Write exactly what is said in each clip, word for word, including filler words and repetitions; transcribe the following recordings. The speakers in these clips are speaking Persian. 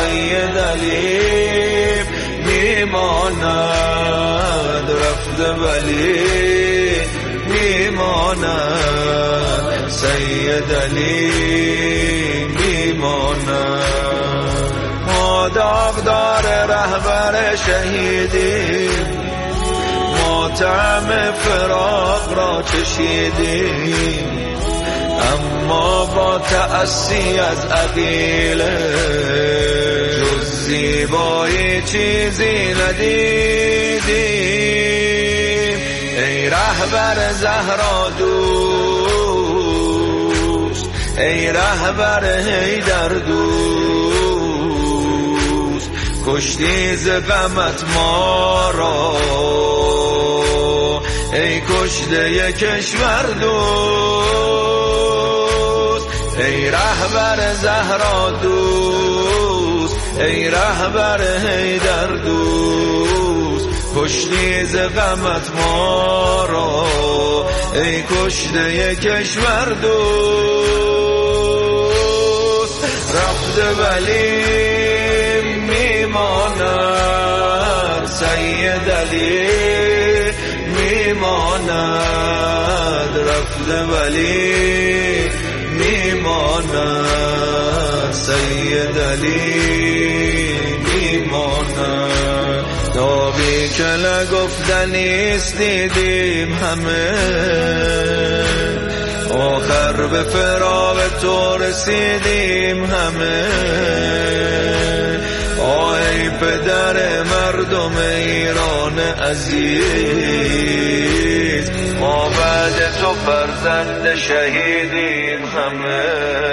سید علی میماند، رفته ولی میماند، سید علی میماند. ما داغدار رهبر شهیدیم، ما طعم فراق را چشیدیم، اما با تأسی از عقیله جز زیبایی چیزی ندیدیم. ای رهبر زهرا دوست، ای رهبر حیدر دوست، کشتی ز غمت ما را، ای کشته کشور دوست. ای رهبر زهرا دوست، ای رهبر حیدر دوست، کشتی ز غمت ما را، ای کشته کشور دوست. رفته ولی میماند، سید علی میماند، رفته ولی میماند، سید علی میماند. نابی که نگفتنیست دیدیم همه، آخر به فراق تو رسیدیم همه. آی پدر مردم ایران عزیز، ما بعد تو فرزند شهیدیم همه.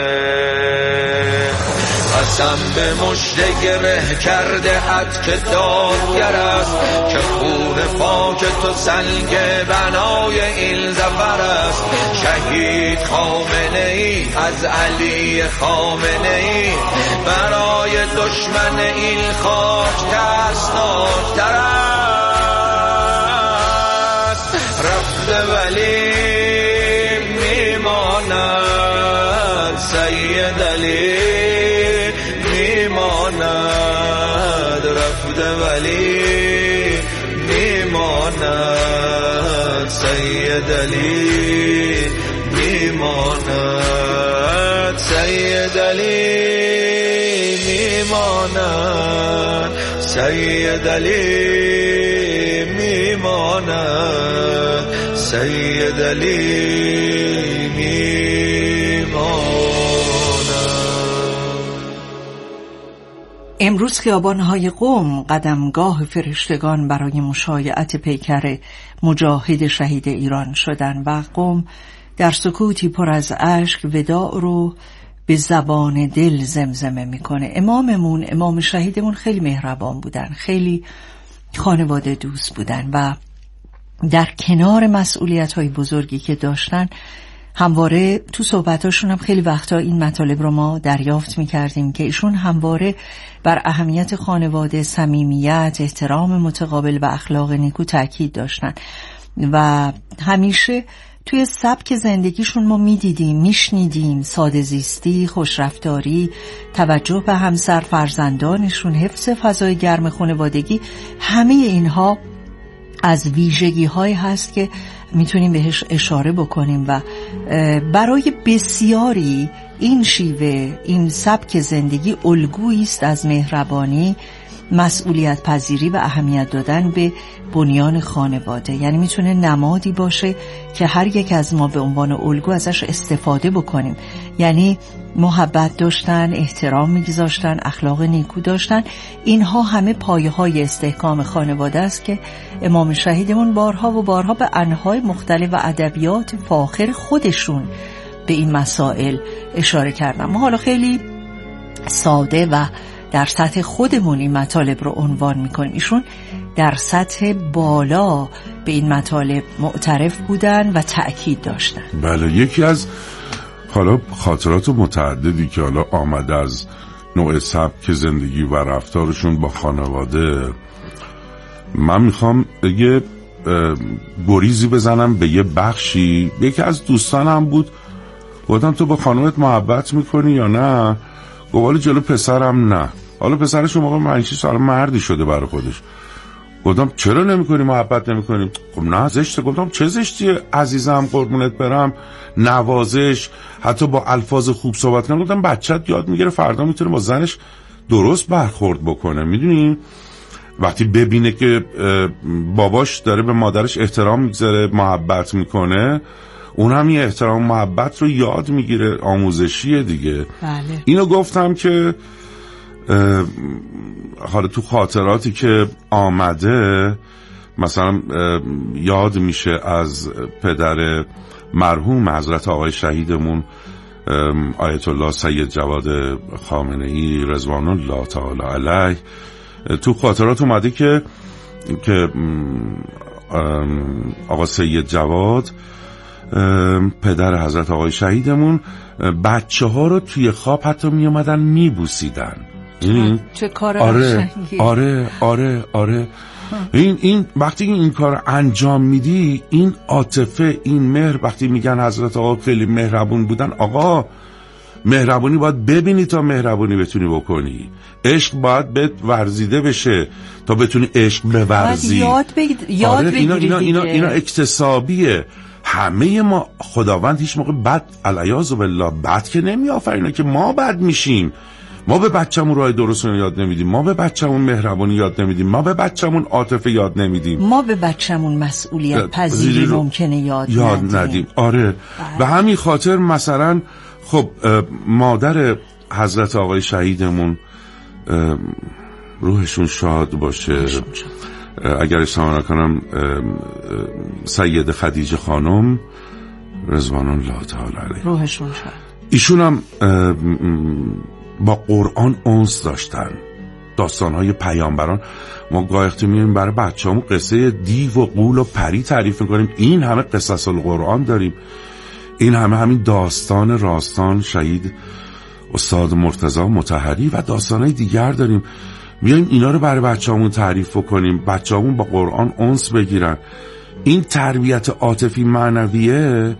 قسم به مژده گره کرده ات که دادگر است، که خون پاک تو سنگ بنای این ظفر است. شهید خامنه ای از علی خامنه ای، برای دشمن این خاک ترسناکتر است. رفته ولی میماند، سید علی میماند، رفته ولی میماند، سید علی میماند، سید علی میماند، سید علی میماند، سید علی میماند. امروز خیابان‌های قم قدمگاه فرشتگان برای مشایعت پیکر مجاهد شهید ایران شدند و قم در سکوتی پر از اشک وداع رو به زبان دل زمزمه میکنه. اماممون، امام شهیدمون خیلی مهربان بودن، خیلی خانواده دوست بودن و در کنار مسئولیت‌های بزرگی که داشتن همواره تو صحبتاشون هم خیلی وقتا این مطالب رو ما دریافت میکردیم که ایشون همواره بر اهمیت خانواده، صمیمیت، احترام متقابل و اخلاق نیکو تاکید داشتن و همیشه توی سبک زندگیشون ما میدیدیم، میشنیدیم ساده زیستی، خوشرفتاری، توجه به همسر، فرزندانشون، حفظ فضای گرم خانوادگی. همه اینها از ویژگی های هست که میتونیم بهش اشاره بکنیم و برای بسیاری این شیوه، این سبک زندگی الگویی است از مهربانی، مسئولیت پذیری و اهمیت دادن به بنیان خانواده. یعنی میتونه نمادی باشه که هر یک از ما به عنوان الگو ازش استفاده بکنیم. یعنی محبت داشتن، احترام میگذاشتن، اخلاق نیکو داشتن، اینها همه پایه های استحکام خانواده است که امام شهیدمون بارها و بارها به انواع مختلف و ادبیات فاخر خودشون به این مسائل اشاره کردن. ما حالا خیلی ساده و در سطح خودمون این مطالب رو عنوان میکنیم، ایشون در سطح بالا به این مطالب معترف بودن و تأکید داشتن. بله، یکی از حالا خاطرات متعددی که حالا آمده از نوع سبک زندگی و رفتارشون با خانواده، من میخوام یه گریزی بزنم به یه بخشی. یکی از دوستانم بود، گفتم تو با خانومت محبت میکنی یا نه؟ گفت جلو پسرم نه. حالا پسرش موقع پنج سال مردی شده برای خودش. گفتم چرا نمی‌کنی محبت نمی‌کنی؟ خب نه زشته. گفتم چه زشتیه عزیزم قربونت برم، نوازش، حتی با الفاظ خوب صحبت کنم. گفتم بچت یاد میگیره فردا میتونه با زنش درست برخورد بکنه. میدونی وقتی ببینه که باباش داره به مادرش احترام میگذاره، محبت میکنه، اون هم یه احترام محبت رو یاد میگیره، آموزشیه دیگه. بله. اینو گفتم که حالا تو خاطراتی که آمده مثلا یاد میشه از پدر مرحوم حضرت آقای شهیدمون آیت الله سید جواد خامنه‌ای رضوان الله تعالی علیه. تو خاطرات اومده که که آقا سید جواد پدر حضرت آقای شهیدمون بچه ها رو توی خواب حتی می اومدن می بوسیدن. چه کار آره آره آره آره این این وقتی این کار انجام میدی، این عاطفه، این مهر، وقتی میگن حضرت آقا خیلی مهربون بودن، آقا مهربونی باید ببینی تا مهربونی بتونی بکنی. عشق باید بهت ورزیده بشه تا بتونی عشق بورزی. یاد بگید یاد آره بگیری. اینا اینا اینا, دیگه. اینا اکتسابیه. همه ما خداوند هیچ موقع بد علیاذ بالله بد که نمیآفرینه که ما بد میشیم. ما به بچه‌مون راه درست رو یاد نمیدیم، ما به بچه‌مون مهربانی یاد نمیدیم، ما به بچه‌مون عاطفه یاد نمیدیم، ما به بچه‌مون مسئولیت پذیری ممکنه یاد, یاد ندیم. ندیم. آره به همین خاطر مثلا خب مادر حضرت آقای شهیدمون روحشون شاد باشه، روحشون شاد. اگر اشتباه نکنم سید خدیجه خانم رضوان الله تعالی علیها روحشون شاد، ایشون هم با قرآن انس داشتن. داستان‌های پیامبران ما گاهی می‌بینیم برای بچه‌مون قصه دیو و غول و پری تعریف می‌کنیم، این همه قصص القرآن داریم، این همه همین داستان راستان شهید استاد مرتضی مطهری و داستان‌های دیگر داریم. بیایم اینا رو برای بچه‌مون تعریف کنیم، بچه‌مون با قرآن انس بگیرن. این تربیت عاطفی معنویه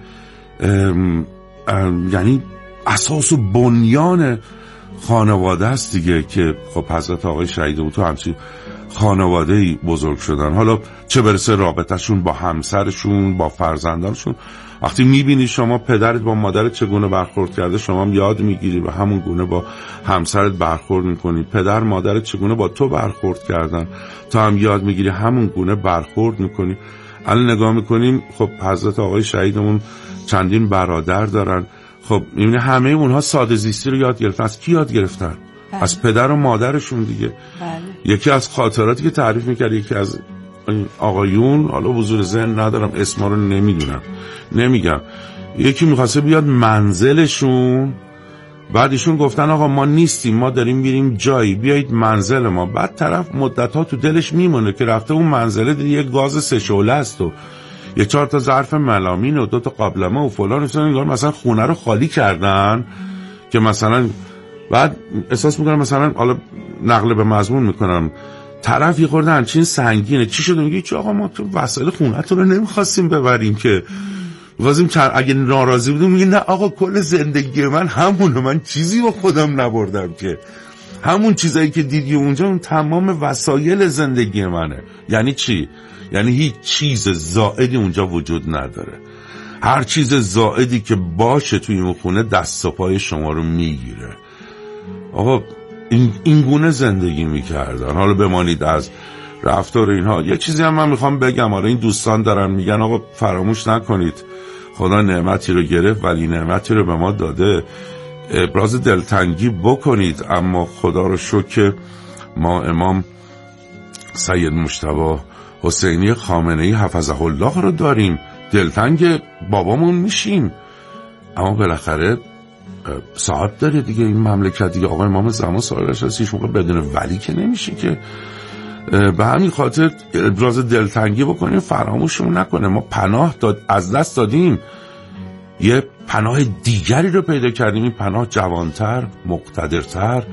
یعنی اساس و بنیان خانواده است دیگه، که خب حضرت آقای شهیدمون تو همچین خانواده‌ای بزرگ شدن. حالا چه برسه رابطه‌شون با همسرشون، با فرزندانشون. وقتی میبینی شما پدرت با مادرت چگونه برخورد کرده، شما هم یاد میگیری و همون گونه با همسرت برخورد میکنی. پدر مادرت چگونه با تو برخورد کردن، تو هم یاد میگیری همون گونه برخورد میکنی. الان نگاه میکنیم خب حضرت آقای شهیدمون چندین برادر دارن. خب میبینی همه اونها ساده زیستی رو یاد گرفتن. از کی یاد گرفتن؟ بله. از پدر و مادرشون دیگه. بله. یکی از خاطراتی که تعریف میکرد یکی از آقایون، حالا حضور ذهن ندارم اسما رو نمیدونم نمیگم، یکی میخواسته بیاد منزلشون، بعد ایشون گفتن آقا ما نیستیم، ما داریم میریم جایی، بیایید منزل ما. بعد طرف مدت‌ها تو دلش میمونه که رفته اون منزله دیگه یه گاز سه شعله است و یه چهار تا ظرف ملامین و دو تا قابلمه و فلان، انگار مثلا خونه رو خالی کردن که مثلا بعد احساس میکنم مثلا حالا نقل به مضمون میکنم، طرف یه خورده همچین سنگینه، چی شده؟ میگه چه آقا ما تو وسایل خونه‌تون رو نمیخواستیم ببریم که واسیم چر... اگه ناراضی بودیم میگه نه آقا کل زندگی من همونه، من چیزی با خودم نبردم که همون چیزایی که دیدی اونجا اون تمام وسایل زندگی منه. یعنی چی؟ یعنی هیچ چیز زائدی اونجا وجود نداره. هر چیز زائدی که باشه توی اون خونه دست و پای شما رو میگیره. آقا این, این گونه زندگی میکردن. حالا بمانید از رفتار اینها. یه چیزی هم من میخوام بگم، حالا این دوستان دارن میگن آقا فراموش نکنید خدا نعمتی رو گرفت ولی نعمتی رو به ما داده، ابراز دلتنگی بکنید. اما خدا رو شکر ما امام سید مجتبی حسینی خامنه‌ای حفظه الله رو داریم، دلتنگ بابامون میشیم. اما بالاخره صاحب داره دیگه این مملکت دیگه. آقا امام زمان سالش هست، هیچ موقع بدون ولی که نمیشه که. به همین خاطر ابراز دلتنگی بکنیم، فراموشمون نکنه. ما پناه داد از دست دادیم، یه پناه دیگری رو پیدا کردیم، این پناه جوانتر، مقتدرتر.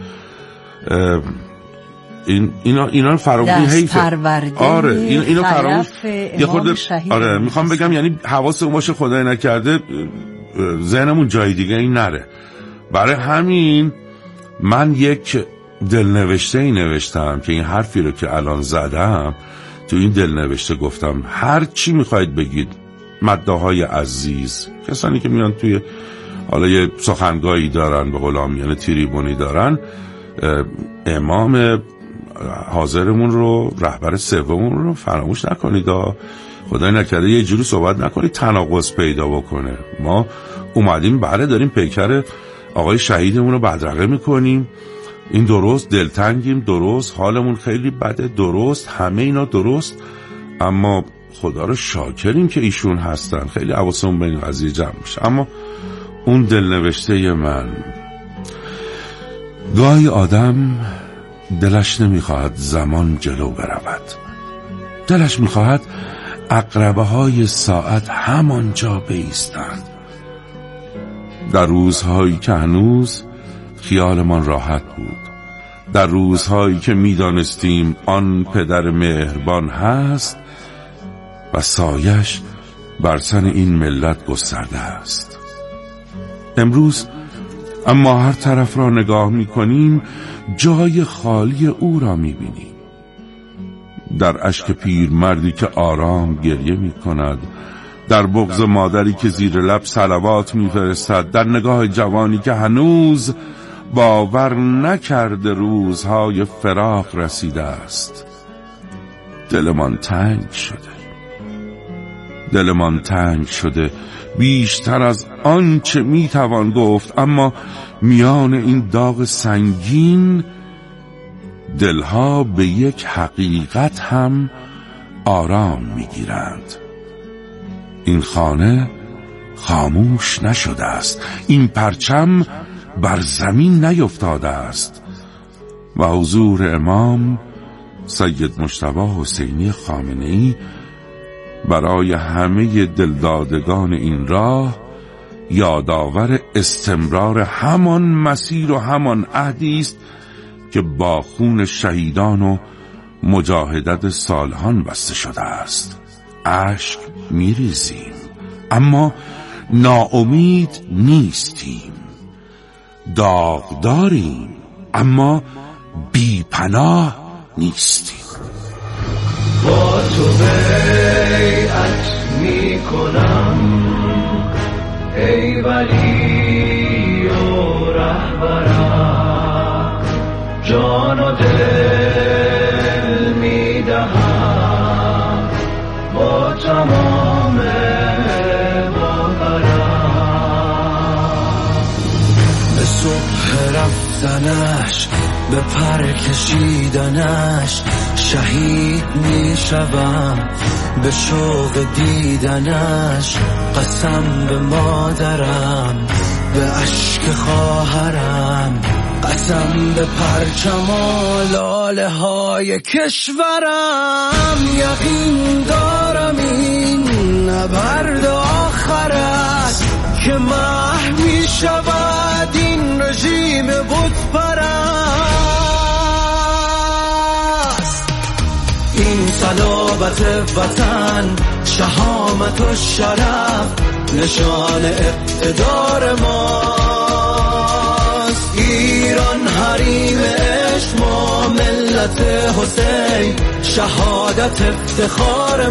این اینا اینا فراموش حیفه. آره این اینا فراموش یه خورده. آره میخوام بگم یعنی حواسمون باشه خدای نکرده ذهنمون جای دیگه این نره. برای همین من یک دلنوشته ای نوشتم که این حرفی رو که الان زدم تو این دلنوشته گفتم هر چی میخواید بگید مداهای عزیز، کسانی که میان توی حالا یه سخنگاهی دارن به غلامیان تریبونی دارن، امام حاضرمون رو، رهبر سوممون رو فراموش نکنید، خدای نکرده یه جوری صحبت نکنید تناقض پیدا بکنه. ما اومدیم بله داریم پیکر آقای شهیدمون رو بدرقه میکنیم، این درست، دلتنگیم درست، حالمون خیلی بده درست، همه اینا درست، اما خدا رو شاکریم که ایشون هستن، خیلی حواسمون به این قضیه جمع میشه. اما اون دلنوشته من، گاهی آدم دلش نمیخواهد زمان جلو برود، دلش میخواهد عقربه های ساعت همانجا بایستند. در روزهایی که هنوز خیالمان راحت بود، در روزهایی که میدانستیم آن پدر مهربان هست و سایش بر سن این ملت گسترده است. امروز اما هر طرف را نگاه میکنیم جای خالی او را میبینیم. در اشک پیرمردی که آرام گریه میکند، در بغض مادری که زیر لب صلوات میفرستد، در نگاه جوانی که هنوز باور نکرده روزهای فراق رسیده است. دلمان تنگ شده، دلمان تنگ شده بیشتر از آنچه میتوان گفت، اما میان این داغ سنگین دلها به یک حقیقت هم آرام میگیرند. این خانه خاموش نشده است، این پرچم بر زمین نیفتاده است و حضور امام سید مجتبی حسینی خامنه‌ای برای همه دلدادگان این راه یادآور استمرار همان مسیر و همان عهدی است که با خون شهیدان و مجاهدت سالهان بسته شده است. اشک میریزیم اما ناامید نیستیم، داغ داریم اما بی پناه نیستیم. با تو بیعت می کنم ای ولی و رهبرم، جان و دل می دهم با تمام باورم. به صبح رفتنش، به پر کشیدنش شهید می شوم، به شوق دیدنش قسم به مادرم، به اشک خواهرم قسم به پرچم و لاله های کشورم. یقین دارم این نبرد آخر است که محو می شود این رژیم بتپرست. این صلابت وطن، شهامت و شرف نشان اقتدار ماست. ایران حریم عشق ما، ملت حسین شهادت افتخار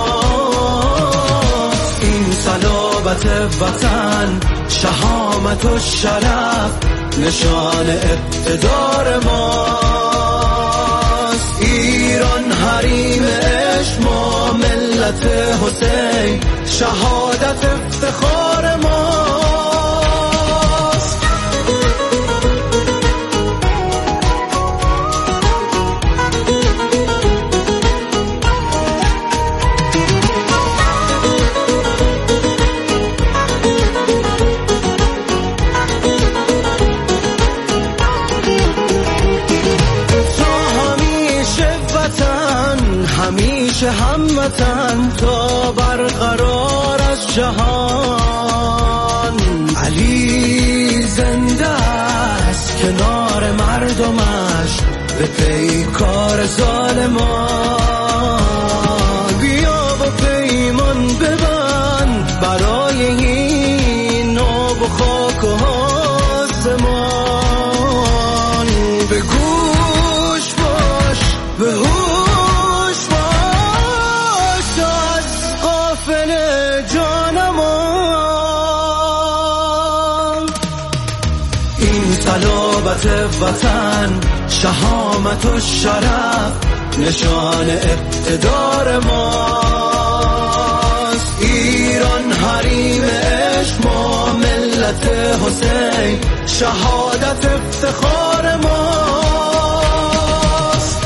ماست. این صلابت وطن، شهامت و شرف نشان اقتدار ماست. ایران حریم عشق ما، ملت حسین شهادت افتخار ماست. همیشه هموطن تا برقرار از جهان. علی زنده است کنار مردمش به پیکار ظالمان. بیا و پیمان ببند برای این آب و خاک و آسمان. بگو وطن، شهامت و شرف نشان اقتدار ماست. ایران حریم عشق، ما ملت حسین، شهادت افتخار ماست.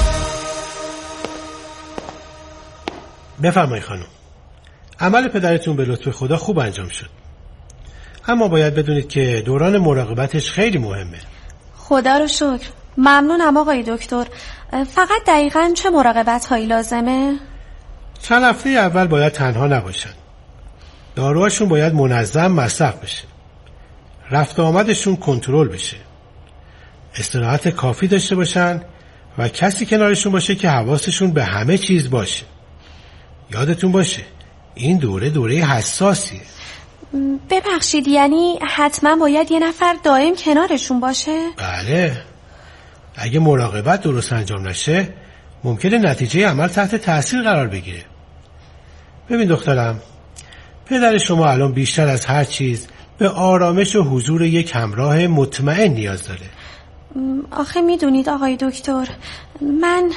بفرمایید خانم. عمل پدرتون به لطف خدا خوب انجام شد، اما باید بدونید که دوران مراقبتش خیلی مهمه. خدا رو شکر. ممنونم آقای دکتر. فقط دقیقاً چه مراقبت هایی لازمه؟ چند هفته اول باید تنها نباشن. داروهاشون باید منظم مصرف بشه. رفت آمدشون کنترل بشه. استراحت کافی داشته باشن و کسی کنارشون باشه که حواسشون به همه چیز باشه. یادتون باشه این دوره دوره حساسیه. ببخشید، یعنی حتما باید یه نفر دائم کنارشون باشه؟ بله. اگه مراقبت درست انجام نشه ممکنه نتیجه عمل تحت تاثیر قرار بگیره. ببین دخترم، پدر شما الان بیشتر از هر چیز به آرامش و حضور یک همراه مطمئن نیاز داره. آخه میدونید آقای دکتر، من...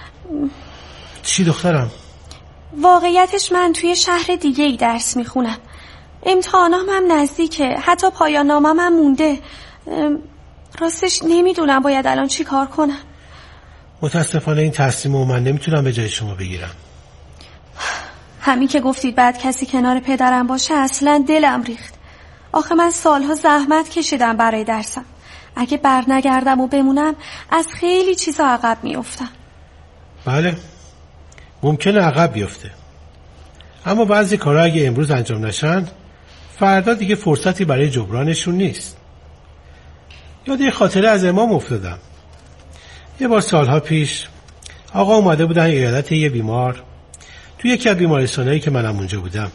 چی دخترم؟ واقعیتش من توی شهر دیگه ای درس میخونم. امتحانام هم نزدیکه، حتی پایان نامم هم مونده. راستش نمیدونم باید الان چی کار کنم. متاسفانه این تصمیمو من نمیتونم به جای شما بگیرم. همین که گفتید بعد کسی کنار پدرم باشه اصلا دلم ریخت. آخه من سالها زحمت کشیدم برای درسم. اگه بر نگردم و بمونم از خیلی چیزا عقب میافتم. بله، ممکنه عقب بیفته، اما بعضی کارها اگه امروز انجام نشن فردا دیگه فرصتی برای جبرانشون نیست. یاد یه خاطره از امام افتادم. یه بار سالها پیش آقا اومده بودن عیادت یه بیمار توی یکی از بیمارستانایی که منم اونجا بودم.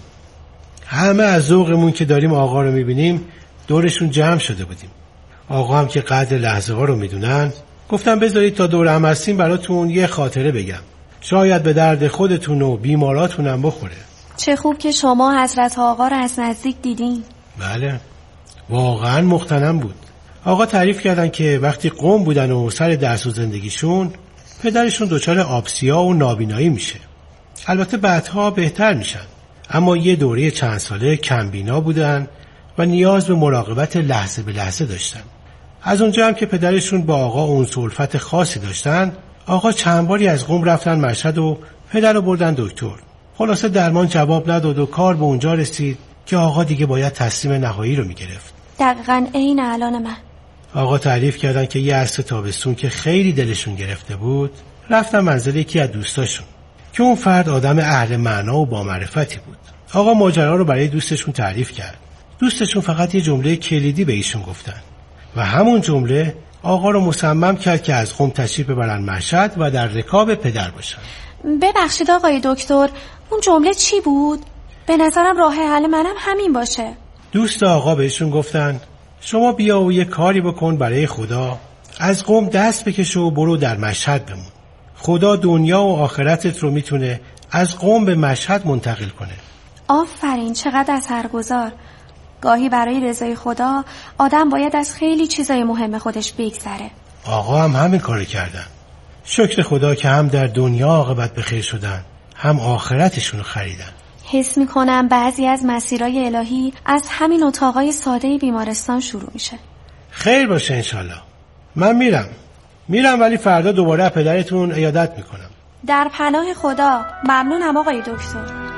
همه از ذوقمون که داریم آقا رو میبینیم دورشون جمع شده بودیم. آقا هم که قدر لحظه ها رو میدونن گفتم بذارید تا دور هم هستیم براتون یه خاطره بگم، شاید به درد خودتون و بیماراتونم بخوره. چه خوب که شما حضرت آقا رو از نزدیک دیدین. بله، واقعا مغتنم بود. آقا تعریف کردن که وقتی قم بودن و سر درس و زندگیشون پدرشون دچار آبسیا و نابینایی میشه. البته بعدها بهتر میشن، اما یه دوره چند ساله کمبینا بودن و نیاز به مراقبت لحظه به لحظه داشتن. از اونجا هم که پدرشون با آقا اون سلفت خاصی داشتن، آقا چند باری از قم رفتن مشهد و پدر رو بردن دکتر. خلاصه درمان جواب نداد و کار به اونجا رسید که آقا دیگه باید تصمیم نهایی رو میگرفت. دقیقاً عین الان من. آقا تعریف کردن که یه عصر تابستون که خیلی دلشون گرفته بود رفتن منزل یکی از دوستاشون که اون فرد آدم اهل معنا و با معرفتی بود. آقا ماجرا رو برای دوستشون تعریف کرد. دوستشون فقط یه جمله کلیدی به ایشون گفتن و همون جمله آقا رو مصمم کرد که از قم تشریف ببرن مشهد و در رکاب پدر باشن. ببخشید آقای دکتر، اون جمله چی بود؟ به نظرم راه حل منم همین باشه. دوست آقا بهشون گفتن شما بیا و یه کاری بکن برای خدا، از قم دست بکش و برو در مشهد بمون. خدا دنیا و آخرتت رو میتونه از قم به مشهد منتقل کنه. آفرین، چقدر اثرگذار. گاهی برای رضای خدا آدم باید از خیلی چیزای مهم خودش بگذره. آقا هم همین کارو کردن. شکر خدا که هم در دنیا عاقبت بخیر شدن، هم آخرتشون رو خریدن. حس میکنم بعضی از مسیرهای الهی از همین اتاقای ساده بیمارستان شروع میشه. خیر باشه انشالله. من میرم میرم ولی فردا دوباره پدرتون عیادت میکنم. در پناه خدا. ممنونم آقای دکتر.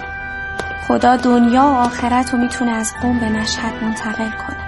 خدا دنیا و آخرت رو میتونه از قم به مشهد منتقل کنه.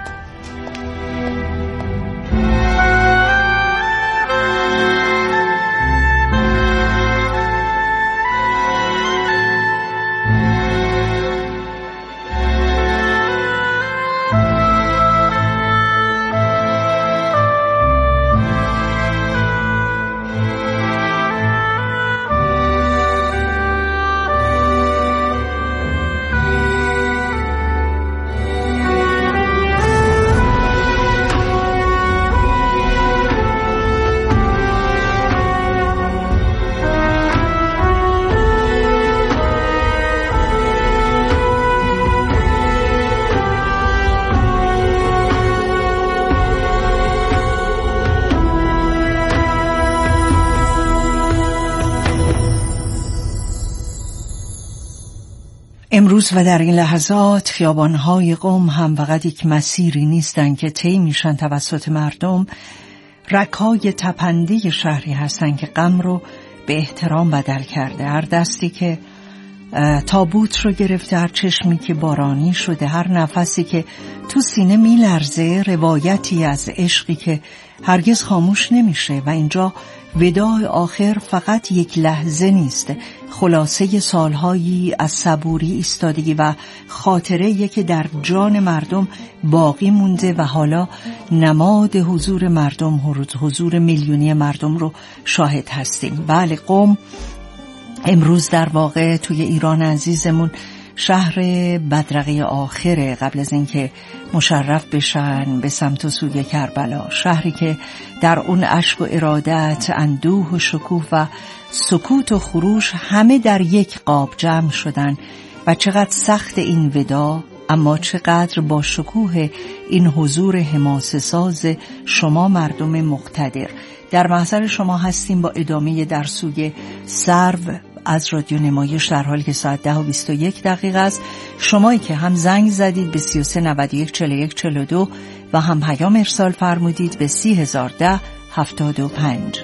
امروز و در این لحظات خیابان‌های قم هم فقط یک مسیری نیستن که طی میشن توسط مردم، رگ‌های تپنده شهری هستن که غم رو به احترام بدل کرده. هر دستی که تابوت رو گرفته، هر چشمی که بارانی شده، هر نفسی که تو سینه میلرزه، روایتی از عشقی که هرگز خاموش نمیشه. و اینجا وداع آخر فقط یک لحظه نیست، خلاصه سالهایی از صبوری، ایستادگی و خاطره که در جان مردم باقی مونده و حالا نماد حضور مردم، حضور میلیونی مردم رو شاهد هستیم. بله، قم امروز در واقع توی ایران عزیزمون شهر بدرقه آخره قبل از اینکه مشرف بشن به سمت و سوی کربلا، شهری که در اون اشک و ارادت، اندوه و شکوه و سکوت و خروش همه در یک قاب جمع شدن. و چقدر سخت این ودا، اما چقدر با شکوه این حضور حماسه ساز شما مردم مقتدر. در محضر شما هستیم با ادامه در سوی سرو از رادیو نمایش، در حالی که ساعت ده و بیست و یک دقیقه است. شمایی که هم زنگ زدید به سی و سه نود و یک چهل و یک چهل و دو و هم پیام ارسال فرمودید به سی هزار ده هفتاد و پنج.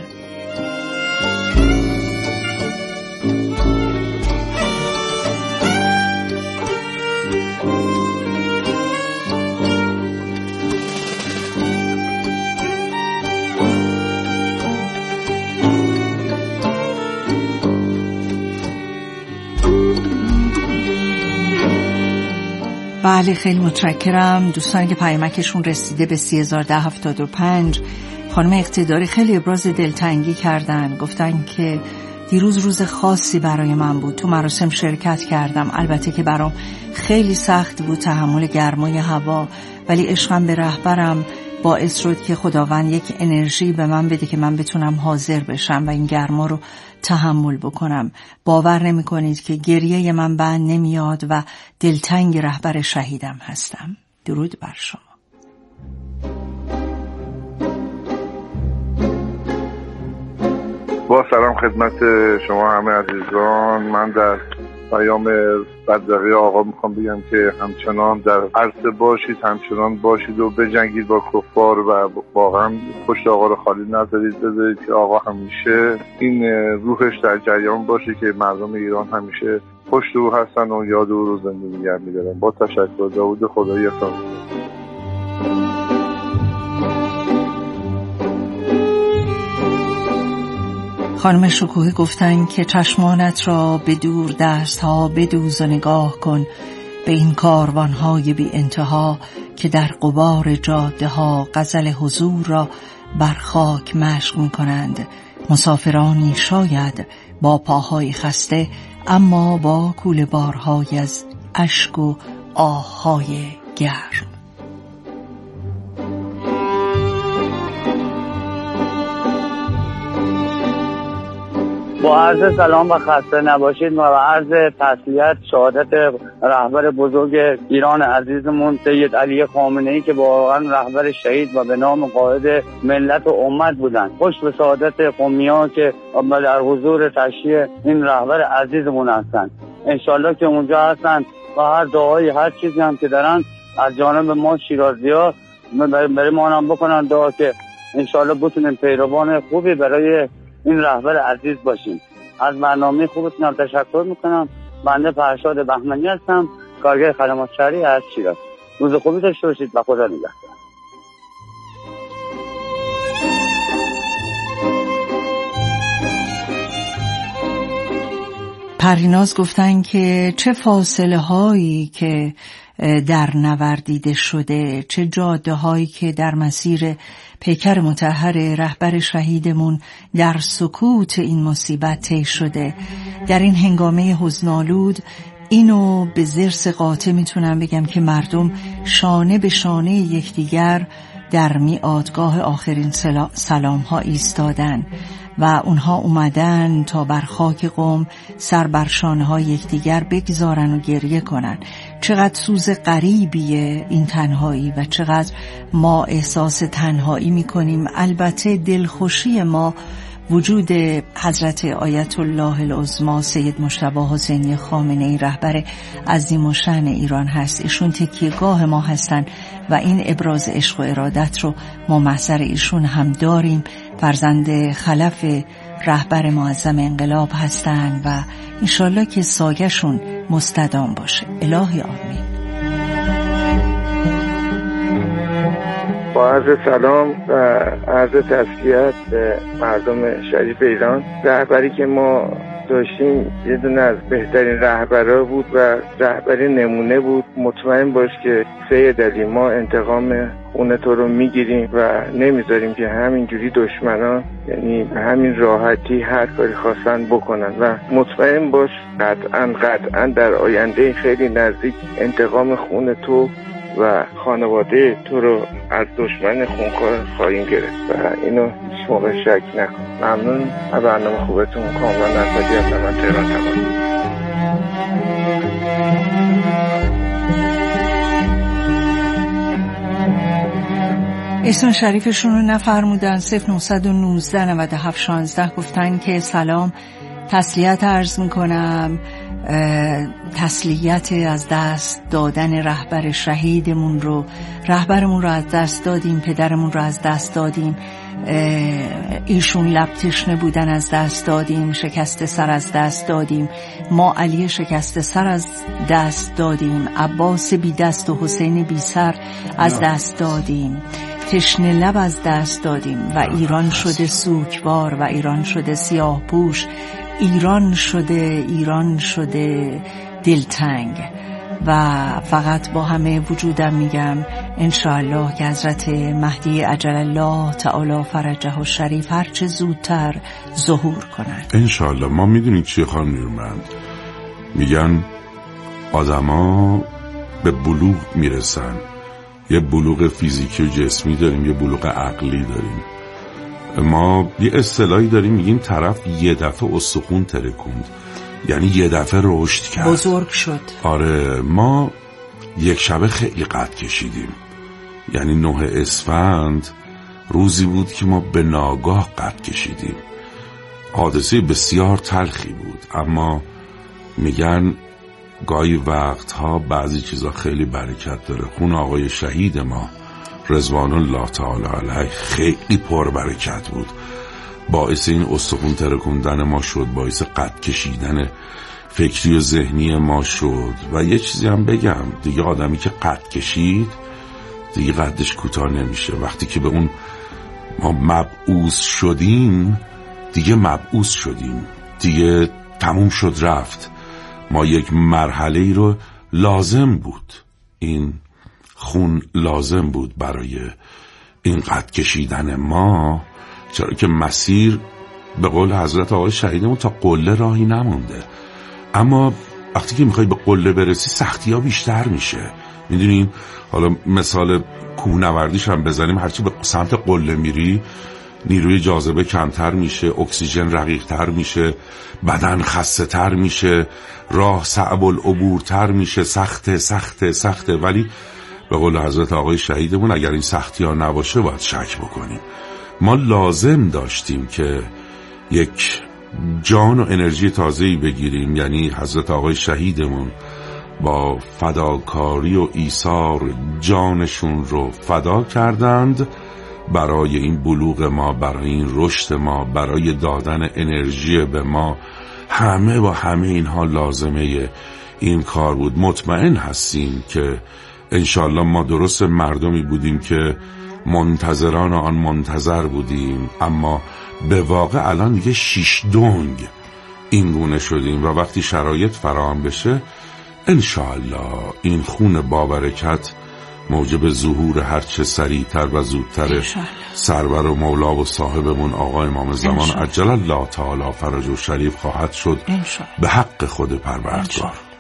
بله، خیلی متشکرم دوستانی که پیامکشون رسیده به سی هزار ده هفتاد و پنج. خانم اقتداری خیلی ابراز دلتنگی کردن، گفتن که دیروز روز خاصی برای من بود، تو مراسم شرکت کردم، البته که برام خیلی سخت بود تحمل گرمای هوا، ولی عشقم به رهبرم باعث شد که خداوند یک انرژی به من بده که من بتونم حاضر بشم و این گرما رو تحمل بکنم. باور نمی کنید که گریه من بند نمیاد و دلتنگ رهبر شهیدم هستم. درود بر شما. با سلام خدمت شما همه عزیزان. من در پیام بدرقه آقا میخوام بگم که همچنان در عرصه باشید، همچنان باشید و بجنگید با کفار و واقعا پشت آقا رو خالی نذارید، بذارید که آقا همیشه این روحش در جریان باشه که مردم ایران همیشه پشت او هستن و یاد او رو زنده نگه میدارن. با تشکر. داود خدایی هستم. خانم شکوهی گفتن که چشمانت را به دور دست ها بدوز و نگاه کن به این کاروان های بی انتها که در غبار جاده ها غزل حضور را بر خاک مشق می کنند. مسافرانی شاید با پاهای خسته، اما با کوله بارهای از اشک و آهای گرم. با عرض سلام و خسته نباشید و عرض تسلیت شهادت رهبر بزرگ ایران عزیزمون سید علی خامنه‌ای که واقعا رهبر شهید و به نام قائد ملت و امت بودن. خوش به سعادت قمیان که در حضور تشییع این رهبر عزیزمون هستن. انشالله که اونجا هستن و هر دعایی هر چیزی هم که دارن از جانب ما شیرازی‌ها برای ما هم بکنن دعا که انشالله بتونیم پیروان خوبی برای این رهبر عزیز باشیم. از برنامه خوبتون هم تشکر میکنم. بنده فرشاد بهمنی هستم، کارگر خدمات شهری از شیراز. روز خوبی داشته باشید و خدا نگهدار. پریناز گفتن که چه فاصله هایی که در نوردیده شده، چه جاده هایی که در مسیر پیکر مطهر رهبر شهیدمون در سکوت این مصیبت طی شده. در این هنگامه حزن‌آلود اینو به ضرس قاطع میتونم بگم که مردم شانه به شانه یکدیگر در میعادگاه آخرین سلام ها ایستادن و اونها اومدن تا بر خاک قم سر بر شانه های یکدیگر بگذارن و گریه کنن. چقدر سوز غریبیه این تنهایی و چقدر ما احساس تنهایی میکنیم. البته دلخوشی ما وجود حضرت آیت الله العظما سید مجتبی حسینی خامنه‌ای رهبر عظیم الشأن ایران هست. ایشون تکیهگاه ما هستن و این ابراز عشق و ارادت رو ما محضر ایشون هم داریم. فرزند خلف رهبر معظم انقلاب هستن و انشالله که سایه‌شون مستدام باشه. الهی آمین. با عرض سلام و عرض تسلیت به مردم شریف ایران. رهبری که ما داشتیم یه دونه از بهترین رهبرها بود و رهبری نمونه بود. مطمئن باش که سید علی ما انتقام خون تو رو میگیریم و نمیذاریم که همینجوری دشمنان یعنی به همین راحتی هر کاری خواستن بکنن و مطمئن باش قطعا قطعا در آینده خیلی نزدیک انتقام خون تو و خانواده تو رو از دشمن خونخوار خواهیم گرفت و اینو هیچ موقع شک نکن. ممنون از برنامه خوبتون. کاملا نزدیک از من تهران تمام. اسم شریفشون رو نفرمودن. صفر نه یک نه نه هفت یک شش گفتن که سلام، تسلیت عرض میکنم، تسلیت از دست دادن رهبر شهیدمون رو رهبرمون رو از دست دادیم، پدرمون رو از دست دادیم، ایشون لب تشنه بودن از دست دادیم، شکست سر از دست دادیم، ما علی شکست سر از دست دادیم، عباس بی دست و حسین بی سر از دست دادیم، تشنه لب از دست دادیم و ایران شده سوکوار و ایران شده سیاه پوش، ایران شده ایران شده دلتنگ و فقط با همه وجودم میگم انشاءالله که حضرت مهدی عجل الله تعالی فرجه الشریف هرچه زودتر ظهور کنن انشاءالله. ما میدونید چیه خانم نیرومند؟ میگن آدما به بلوغ میرسن، یه بلوغ فیزیکی و جسمی داریم، یه بلوغ عقلی داریم. ما یه اصطلاحی داریم میگیم طرف یه دفعه استخون ترکوند، یعنی یه دفعه رشد کرد، بزرگ شد. آره، ما یک شبه خیلی قد کشیدیم. یعنی نه اسفند روزی بود که ما به ناگاه قد کشیدیم. حادثه بسیار تلخی بود، اما میگن گاهی وقتها بعضی چیزا خیلی برکت داره. خون آقای شهید ما رضوان الله تعالی علیه خیلی پر برکت بود، باعث این استخون ترکوندن ما شد، باعث قد کشیدن فکری و ذهنی ما شد. و یه چیزی هم بگم دیگه، آدمی که قد کشید دیگه قدش کوتاه نمیشه. وقتی که به اون ما مبعوث شدیم دیگه مبعوث شدیم، دیگه تموم شد رفت. ما یک مرحله ای رو لازم بود، این خون لازم بود برای این قد کشیدن ما، چرا که مسیر به قول حضرت آقای شهیدمون تا قله راهی نمونده. اما وقتی که میخوای به قله برسی سختی ها بیشتر میشه. میدونیم حالا مثال کوهنوردیش هم بزنیم، هرچی به سمت قله میری نیروی جاذبه کمتر میشه، اکسیژن رقیق‌تر میشه، بدن خسته تر میشه، راه صعب العبور تر میشه، سخته سخته سخته. ولی به قول حضرت آقای شهیدمون اگر این سختی ها نباشه باید شک بکنیم. ما لازم داشتیم که یک جان و انرژی تازه‌ای بگیریم. یعنی حضرت آقای شهیدمون با فداکاری و ایثار جانشون رو فدا کردند برای این بلوغ ما، برای این رشد ما، برای دادن انرژی به ما. همه با همه اینها لازمه این کار بود. مطمئن هستیم که انشالله ما درست مردمی بودیم که منتظران آن منتظر بودیم، اما به واقع الان دیگه شیش دنگ این گونه شدیم و وقتی شرایط فراهم بشه انشالله این خون بابرکت موجب ظهور هرچه سریعتر و زودتر سرور و مولا و صاحبمون آقا امام زمان عجل الله تعالی فرجه الشریف خواهد شد به حق خود پروردگار.